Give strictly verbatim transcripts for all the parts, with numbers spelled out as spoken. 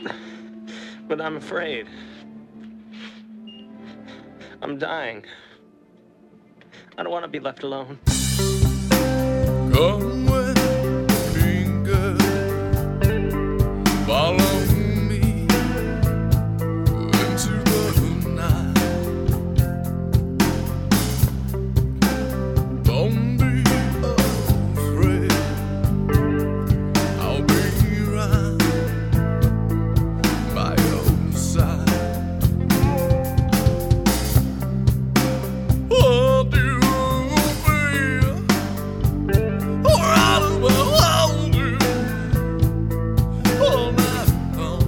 But I'm afraid. I'm dying. I don't want to be left alone. Come with me, girl. Follow me into the night. Don't be afraid. I'll be right by your side. What do you feel? Alright, well, I'll do all night long.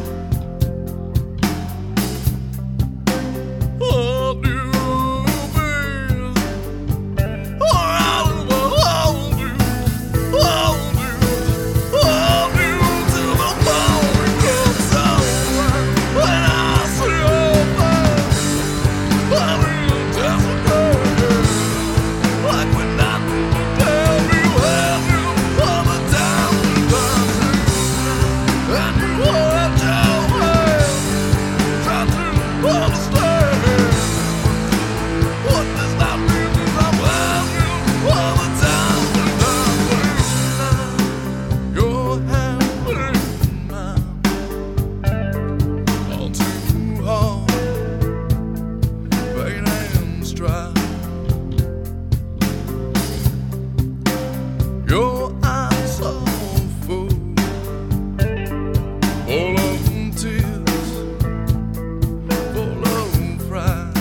What do you feel? Alright, well, I'll do, I'll do, I'll do till the morning comes over. When I see your face, I feel desperate, like when nothing will tell me where you all the time we burn through, and you hold your hand, try to understand what does that mean? 'Cause I'm with you all the time we burn through. Your hand in mine, all too hard, pain and strife. Your eyes so full, full of tears, full of pride.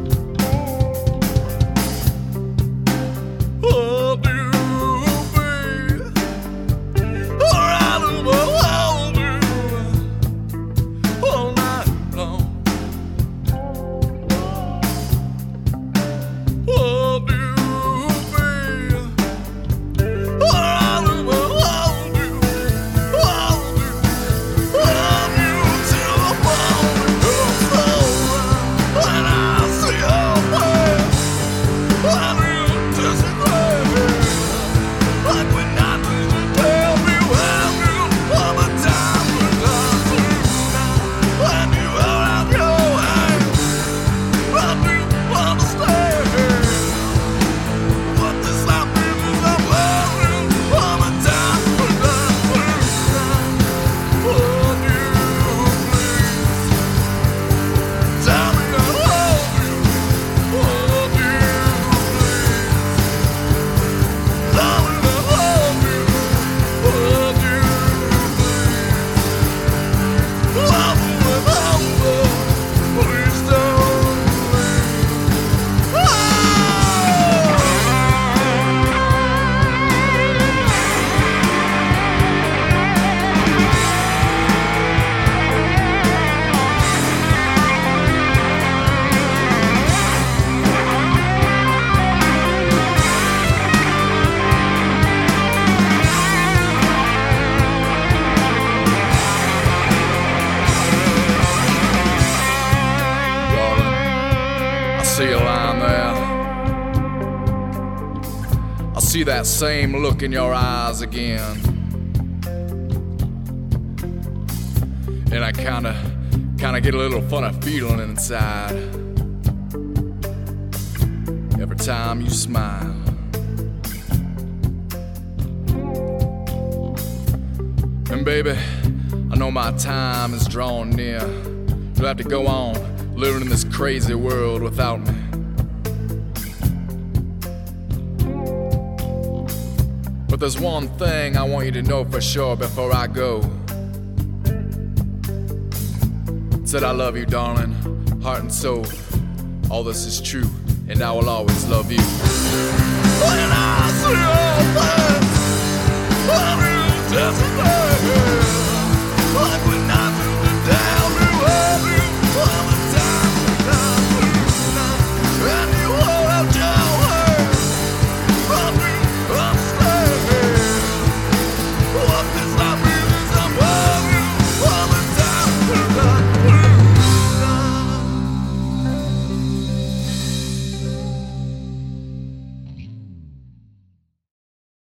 What do you feel? Alright, well, I'll do all night long. What do you feel? Alright, well, I'll do, I'll do, love you till the morning comes over. When I see your face, I feel disagree, like when nothing will tell me where you all the time we gone through. When you hold out your hand, I do understand what this life means. 'Cause I'm with you all the time we gone through. Would you please tell me I love you? Would you please tell me I love you? Would you please love me without love? Please don't leave. I see you lying there. I see that same look in your eyes again. And I kinda, kinda get a little funny feeling inside every time you smile. And baby, I know my time is drawing near. You'll have to go on living in this crazy world without me. But there's one thing I want you to know for sure before I go. Said I love you, darling, heart and soul. All this is true, and I will always love you. When I see your face,